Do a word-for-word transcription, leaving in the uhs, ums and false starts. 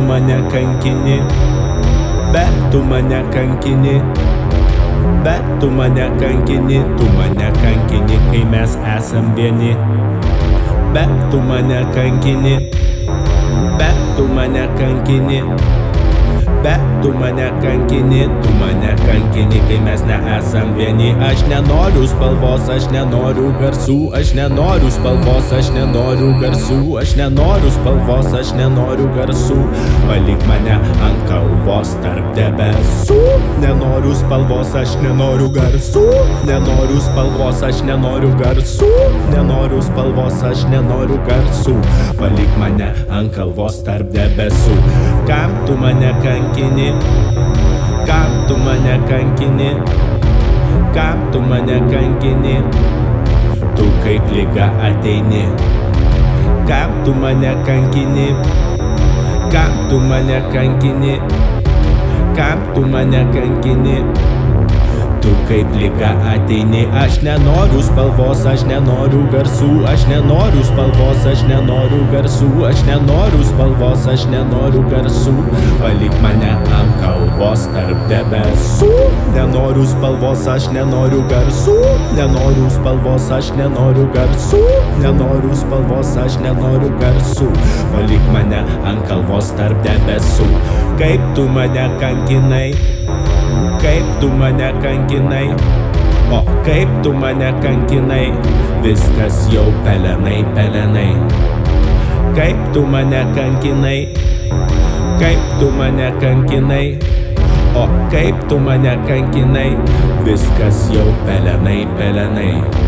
mane kankini, bet tu mane kankini, bet tu mane kankini, tu mane kankini, kai mes esam vieni. Bet tu mane kankini, bet tu mane kankini, bet tu mane kankini, tu mane kankini, kai mes neesam vieni. Aš nenoriu spalvos, aš nenoriu garsų, aš nenoriu spalvos, aš nenoriu garsų, aš nenoriu spalvos, aš nenoriu garsų. Palik mane ant kalvos tarp debesų. Nenoriu spalvos, aš nenoriu garsų, nenoriu spalvos, aš nenoriu garsų, nenoriu spalvos, aš nenoriu garsų. Palik mane ant kalvos tarp debesų. Kam tu mane kankini, kam tu mane kankini, kam tu mane kankini, tu kaip liga ateini. Kam tu mane kankini, kam tu mane kankini, kam tu mane kankini, tu kaip liga ateini. Aš nenoriu spalvos, aš nenoriu garsų, aš nenoriu spalvos, aš nenoriu garsų, aš nenoriu spalvos, aš nenoriu garsų. Palik mane ant kalvos tarp debesų. Nenoriu spalvos, aš nenoriu garsų, nenoriu spalvos, aš nenoriu garsų, nenoriu spalvos, aš nenoriu garsų. Palik mane ant kalvos tarp debesų. Kaip tu mane kankinai, kaip tu mane kankinai, o kaip tu mane kankinai, viskas jau pelenai, pelenai. Kaip tu mane kankinai, kaip tu mane kankinai, o kaip tu mane kankinai, viskas jau pelenai, pelenai.